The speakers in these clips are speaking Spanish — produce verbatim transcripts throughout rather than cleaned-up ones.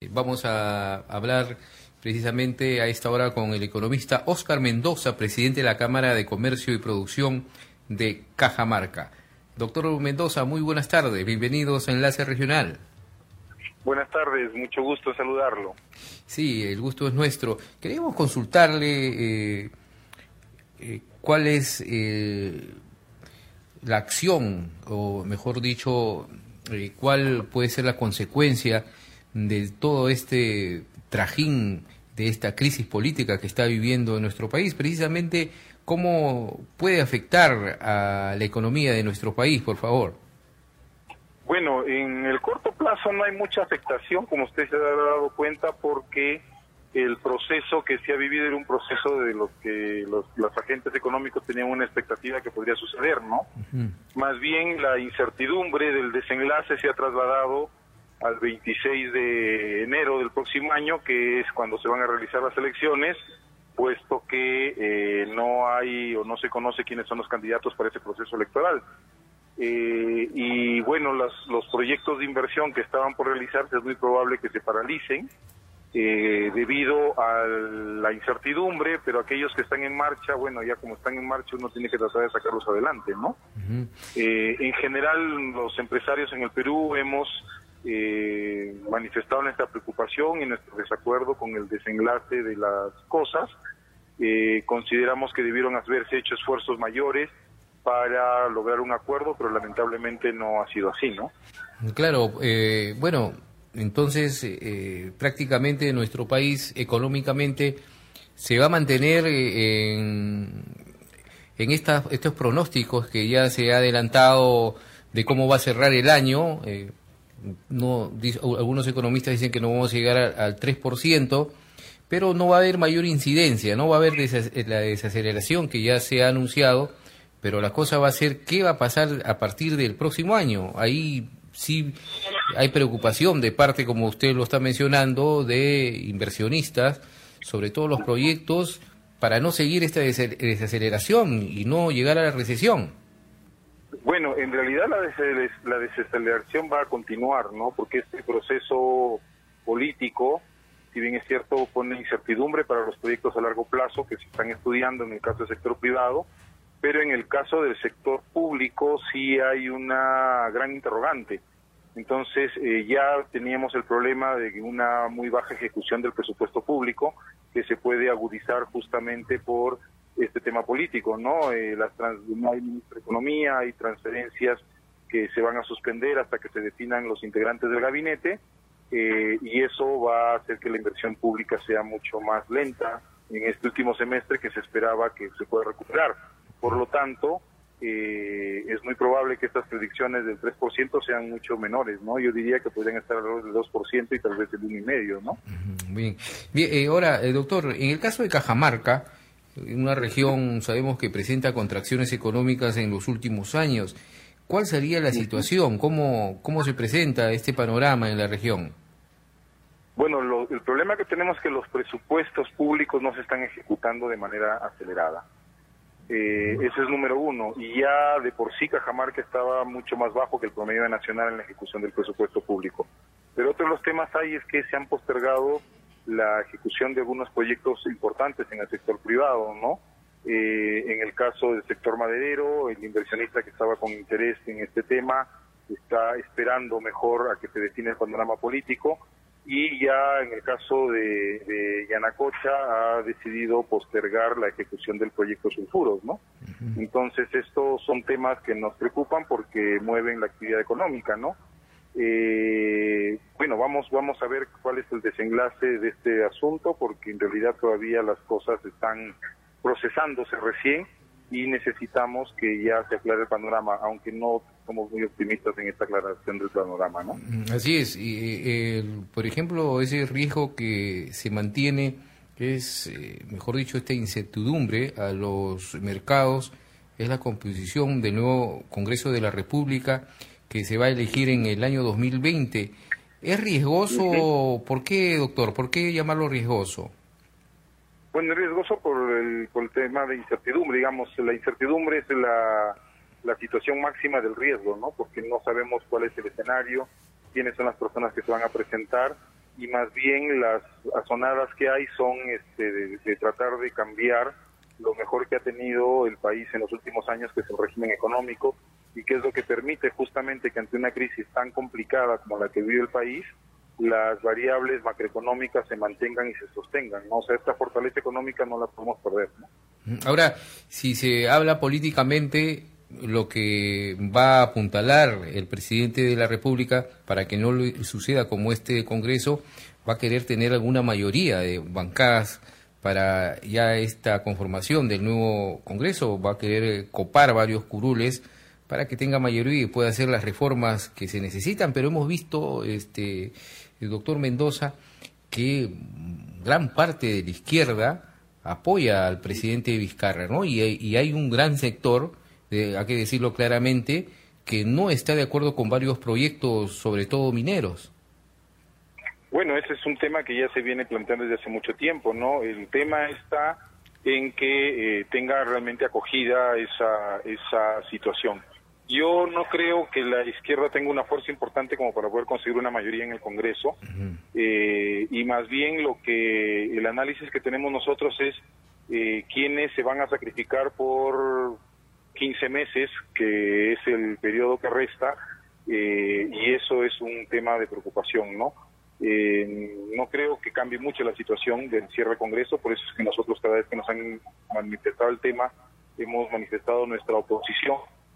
vamos a hablar precisamente a esta hora con el economista Óscar Mendoza, presidente de la Cámara de Comercio y Producción de Cajamarca. Doctor Mendoza, muy buenas tardes, bienvenidos a Enlace Regional. Buenas tardes, mucho gusto saludarlo. Sí, el gusto es nuestro. Queríamos consultarle eh, eh, cuál es eh, la acción, o mejor dicho, eh, cuál puede ser la consecuencia de todo este trajín, de esta crisis política que está viviendo en nuestro país, precisamente cómo puede afectar a la economía de nuestro país, por favor. Bueno, en el corto plazo no hay mucha afectación, como usted se ha dado cuenta, porque el proceso que se ha vivido era un proceso de los que los, los agentes económicos tenían una expectativa que podría suceder, ¿no? Uh-huh. Más bien la incertidumbre del desenlace se ha trasladado al veintiséis de enero del próximo año, que es cuando se van a realizar las elecciones, puesto que eh, no hay o no se conoce quiénes son los candidatos para ese proceso electoral. Eh, y bueno, los, los proyectos de inversión que estaban por realizarse es muy probable que se paralicen eh, debido a la incertidumbre, pero aquellos que están en marcha, bueno, ya como están en marcha uno tiene que tratar de sacarlos adelante, ¿no? Uh-huh. Eh, en general, los empresarios en el Perú hemos eh, manifestado nuestra preocupación y nuestro desacuerdo con el desenlace de las cosas. Eh, consideramos que debieron haberse hecho esfuerzos mayores para lograr un acuerdo, pero lamentablemente no ha sido así, ¿no? Claro, eh, bueno, entonces eh, prácticamente nuestro país económicamente se va a mantener eh, en, en esta, estos pronósticos que ya se ha adelantado de cómo va a cerrar el año. Eh, no, algunos economistas dicen que no vamos a llegar a, al tres por ciento, pero no va a haber mayor incidencia, no va a haber desas, la desaceleración que ya se ha anunciado. Pero la cosa va a ser qué va a pasar a partir del próximo año. Ahí sí hay preocupación de parte, como usted lo está mencionando, de inversionistas, sobre todo los proyectos, para no seguir esta desaceleración y no llegar a la recesión. Bueno, en realidad la, des la desaceleración va a continuar, ¿no? Porque este proceso político, si bien es cierto, pone incertidumbre para los proyectos a largo plazo que se están estudiando en el caso del sector privado, pero en el caso del sector público sí hay una gran interrogante. Entonces eh, ya teníamos el problema de una muy baja ejecución del presupuesto público que se puede agudizar justamente por este tema político, ¿no? Eh, las trans, no hay ministro de Economía, hay transferencias que se van a suspender hasta que se definan los integrantes del gabinete eh, y eso va a hacer que la inversión pública sea mucho más lenta en este último semestre que se esperaba que se pueda recuperar. Por lo tanto, eh, es muy probable que estas predicciones del tres por ciento sean mucho menores, ¿no? Yo diría que podrían estar alrededor del dos por ciento y tal vez del uno coma cinco por ciento, ¿no? Bien. Bien, eh, ahora, eh, doctor, en el caso de Cajamarca, una región sabemos que presenta contracciones económicas en los últimos años, ¿cuál sería la situación? ¿Cómo, cómo se presenta este panorama en la región? Bueno, lo, el problema que tenemos es que los presupuestos públicos no se están ejecutando de manera acelerada. Eh, ese es número uno, y ya de por sí Cajamarca estaba mucho más bajo que el promedio nacional en la ejecución del presupuesto público. Pero otro de los temas hay es que se han postergado la ejecución de algunos proyectos importantes en el sector privado, ¿no? Eh, en el caso del sector maderero, el inversionista que estaba con interés en este tema está esperando mejor a que se define el panorama político. Y ya en el caso de, de Yanacocha ha decidido postergar la ejecución del proyecto Sulfuros, ¿no? Uh-huh. Entonces estos son temas que nos preocupan porque mueven la actividad económica, ¿no? Eh, bueno, vamos vamos a ver cuál es el desenlace de este asunto porque en realidad todavía las cosas están procesándose recién y necesitamos que ya se aclare el panorama, aunque no somos muy optimistas en esta aclaración del panorama, ¿no? Así es, y, eh, por ejemplo, ese riesgo que se mantiene es, eh, mejor dicho, esta incertidumbre a los mercados, es la composición del nuevo Congreso de la República que se va a elegir en el año dos mil veinte. ¿Es riesgoso? Uh-huh. ¿Por qué, doctor? ¿Por qué llamarlo riesgoso? Bueno, es riesgoso por el, por el tema de incertidumbre, digamos, la incertidumbre es la, la situación máxima del riesgo, ¿no? Porque no sabemos cuál es el escenario, quiénes son las personas que se van a presentar y más bien las azonadas que hay son este, de, de tratar de cambiar lo mejor que ha tenido el país en los últimos años, que es el régimen económico, y que es lo que permite justamente que ante una crisis tan complicada como la que vive el país, las variables macroeconómicas se mantengan y se sostengan, ¿no? O sea, esta fortaleza económica no la podemos perder, ¿no? Ahora, si se habla políticamente, lo que va a apuntalar el presidente de la República para que no le suceda como este Congreso, va a querer tener alguna mayoría de bancadas para ya esta conformación del nuevo Congreso, va a querer copar varios curules para que tenga mayoría y pueda hacer las reformas que se necesitan, pero hemos visto, este, el doctor Mendoza, que gran parte de la izquierda apoya al presidente Vizcarra, ¿no? Y hay, y hay un gran sector, de, hay que decirlo claramente, que no está de acuerdo con varios proyectos, sobre todo mineros. Bueno, ese es un tema que ya se viene planteando desde hace mucho tiempo, ¿no? El tema está en que eh, tenga realmente acogida esa, esa situación. Yo no creo que la izquierda tenga una fuerza importante como para poder conseguir una mayoría en el Congreso, uh-huh. eh, y más bien lo que el análisis que tenemos nosotros es eh, quiénes se van a sacrificar por quince meses, que es el periodo que resta, eh, y eso es un tema de preocupación, ¿no? Eh, no creo que cambie mucho la situación del cierre del Congreso, por eso es que nosotros cada vez que nos han manifestado el tema, hemos manifestado nuestra oposición.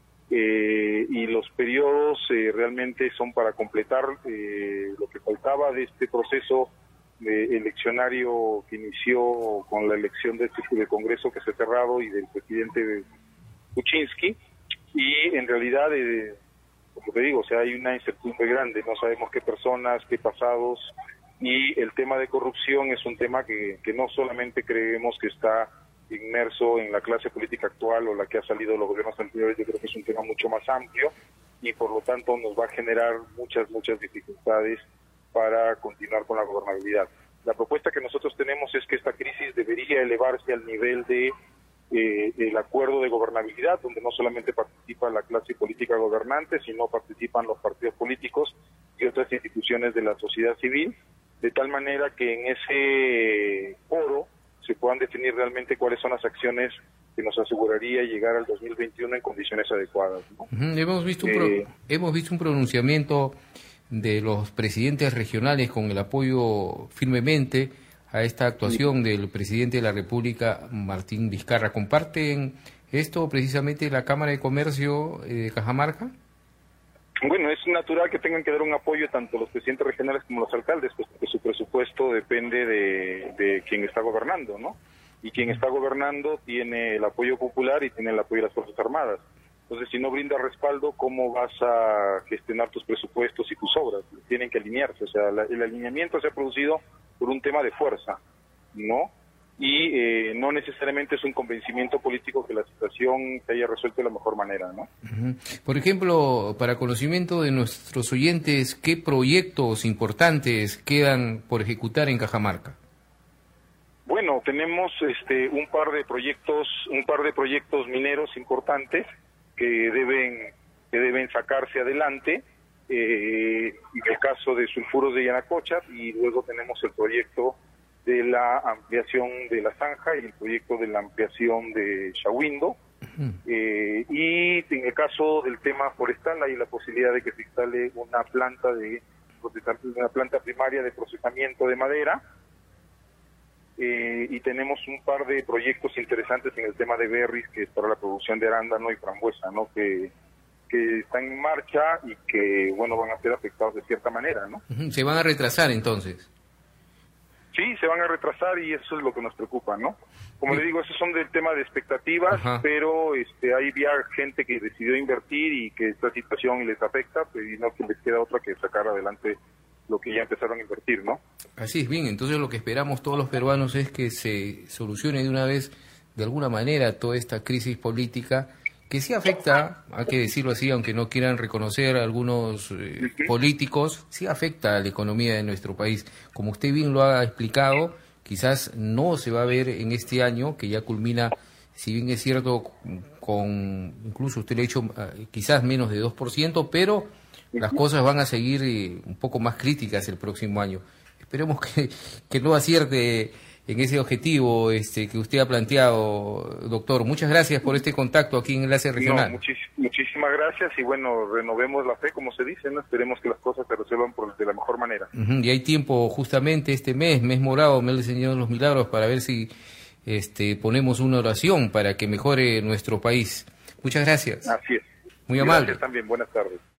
Eh, y los periodos eh, realmente son para completar eh, lo que faltaba de este proceso de eleccionario que inició con la elección de este del Congreso que se ha cerrado y del presidente Kuczynski, y en realidad, eh, como te digo, o sea, hay una incertidumbre grande, no sabemos qué personas, qué pasados, y el tema de corrupción es un tema que, que no solamente creemos que está inmerso en la clase política actual o la que ha salido de los gobiernos anteriores. Yo creo que es un tema mucho más amplio y por lo tanto nos va a generar muchas, muchas dificultades para continuar con la gobernabilidad. La propuesta que nosotros tenemos es que esta crisis debería elevarse al nivel de eh, del acuerdo de gobernabilidad, donde no solamente participa la clase política gobernante, sino participan los partidos políticos y otras instituciones de la sociedad civil, de tal manera que en ese foro se puedan definir realmente cuáles son las acciones que nos aseguraría llegar al dos mil veintiuno en condiciones adecuadas, ¿no? Uh-huh. Hemos visto un pro- eh, hemos visto un pronunciamiento de los presidentes regionales con el apoyo firmemente a esta actuación sí. del presidente de la República, Martín Vizcarra. ¿Comparten esto precisamente la Cámara de Comercio de Cajamarca? Bueno, es natural que tengan que dar un apoyo tanto los presidentes regionales como los alcaldes, pues porque su presupuesto depende de, de quien está gobernando, ¿no? Y quien está gobernando tiene el apoyo popular y tiene el apoyo de las Fuerzas Armadas. Entonces, si no brinda respaldo, ¿cómo vas a gestionar tus presupuestos y tus obras? Tienen que alinearse, o sea, la, el alineamiento se ha producido por un tema de fuerza, ¿no? Y eh, no necesariamente es un convencimiento político que la situación se haya resuelto de la mejor manera, ¿no? Uh-huh. Por ejemplo, para conocimiento de nuestros oyentes, ¿qué proyectos importantes quedan por ejecutar en Cajamarca? Bueno, tenemos este un par de proyectos, un par de proyectos mineros importantes que deben que deben sacarse adelante. Eh, en el caso de sulfuros de Yanacocha, y luego tenemos el proyecto de la ampliación de la zanja y el proyecto de la ampliación de Shahuindo. Uh-huh. Eh, y en el caso del tema forestal hay la posibilidad de que se instale una planta de una planta primaria de procesamiento de madera. Eh, y tenemos un par de proyectos interesantes en el tema de berries, que es para la producción de arándano y frambuesa, ¿no? Que que están en marcha y que, bueno, van a ser afectados de cierta manera, ¿no? Uh-huh. ¿Se van a retrasar entonces? Sí, se van a retrasar y eso es lo que nos preocupa, ¿no? Como sí. le digo, esos son del tema de expectativas, Ajá. pero este hay ya gente que decidió invertir y que esta situación les afecta, pues, y no que les queda otra que sacar adelante lo que ya empezaron a invertir, ¿no? Así es, bien, entonces lo que esperamos todos los peruanos es que se solucione de una vez, de alguna manera, toda esta crisis política que sí afecta, hay que decirlo así, aunque no quieran reconocer a algunos eh, políticos, sí afecta a la economía de nuestro país. Como usted bien lo ha explicado, quizás no se va a ver en este año, que ya culmina, si bien es cierto, con, incluso usted le ha dicho, eh, quizás menos de dos por ciento, pero las cosas van a seguir eh, un poco más críticas el próximo año. esperemos que, que no acierte en ese objetivo este, que usted ha planteado, doctor. Muchas gracias por este contacto aquí en Enlace Regional. No, muchis, muchísimas gracias y bueno, renovemos la fe, como se dice, ¿no? Esperemos que las cosas se resuelvan por, de la mejor manera. Uh-huh. Y hay tiempo justamente este mes, mes morado, mes del Señor de los Milagros, para ver si este, ponemos una oración para que mejore nuestro país. Muchas gracias. Así es. Muy amable. Gracias también, buenas tardes.